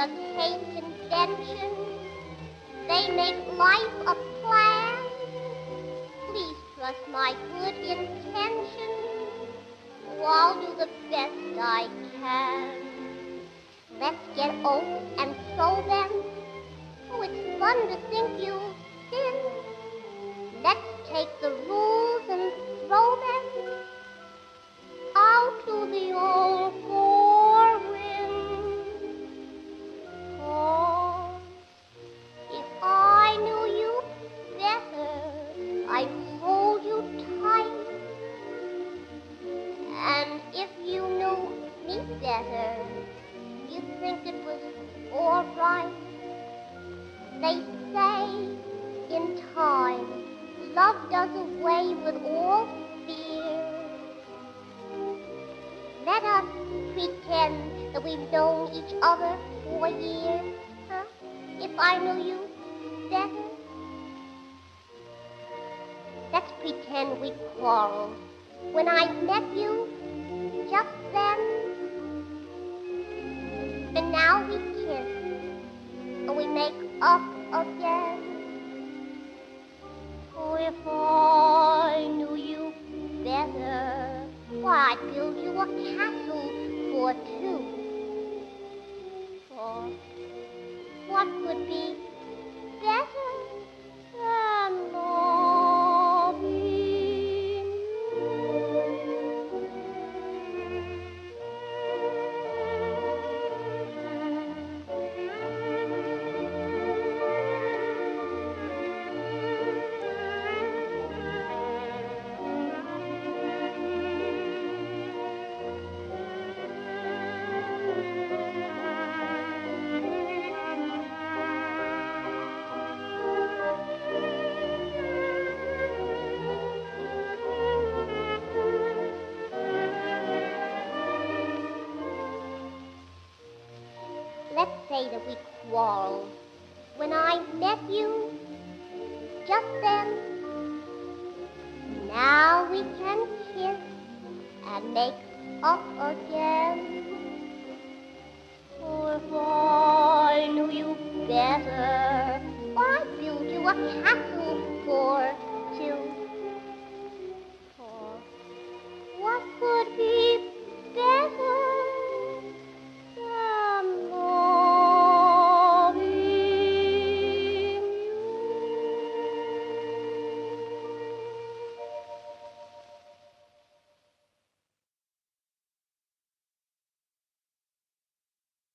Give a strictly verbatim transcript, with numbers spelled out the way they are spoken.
of hate invention. They make life a plan. Please trust my good intention. Oh, I'll do the best I can. Let's get oats and sow them. Oh, it's fun to think you'll sin. Let's take the rules and throw them out to the old four winds. Oh, if I knew you better, I'd hold you tight. And if you knew me better, you'd think it was all right. They say in time, love does away with all fear. Let us pretend that we've known each other for years, huh? If I knew you better. Let's pretend we quarreled when I met you just then. And now we kiss and we make up again. Oh, if I knew you better, why, I'd build you a castle for two. For what could be better than loving you? Let's say that we quarreled when I met you just then. Now we can kiss and make up again. Oh, if I knew you better, I'd build you a castle for